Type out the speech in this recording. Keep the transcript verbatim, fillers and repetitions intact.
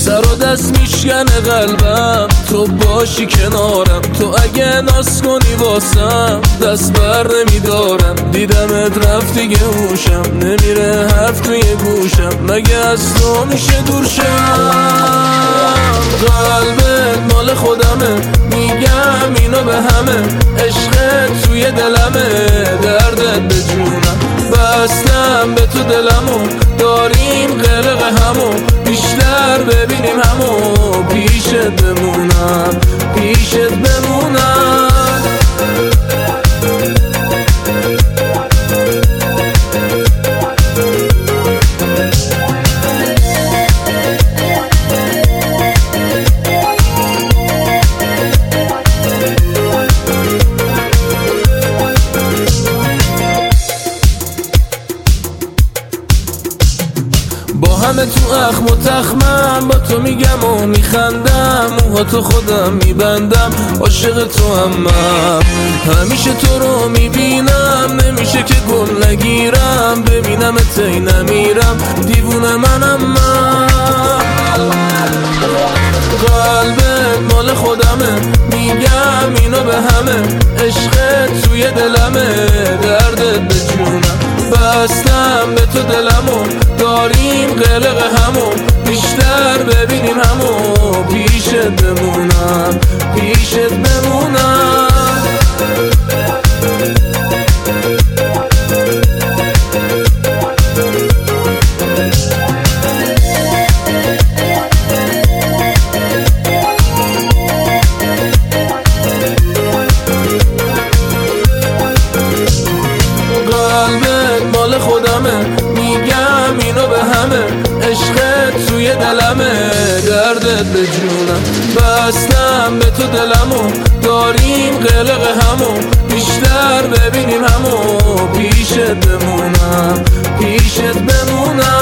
سر و دست میشکنه قلبم تو باشی کنارم. تو اگه ناز کنی واسم دست بر نمیدارم. دیدمت رفت دیگه هوشم نمیره حرف توی گوشم. مگه از تو میشه دور شم؟ قلبت مال خودمه میگم اینو به همه. عشقت توی دلمه دردت به جونم. بستم به تو دلمو داریم غرق همو. بیشتر ببینیم همو پیشت بمونم پیشت بمونم. با همه تو اخم و تخمم با تو میگم و میخندم. موها تو خودم میبندم عاشق تو همم. همیشه تو رو میبینم نمیشه که گل نگیرم. ببینم تی نمیرم دیوونه منم من. قلبت مال خودمه میگم اینو به همه. عشقت توی دلمه دردت به جونم. بستم به تو دلمو داریم غرق همو. بیشتر ببینیم همو پیشت بمونم پیشت بمونم. قلبت مال خودمه میگم اینو به همه. عشقت توی دلمه دردت به جونم. بستم به تو دلمو داریم غرق همو. بیشتر ببینیم همو پیشت بمونم پیشت بمونم.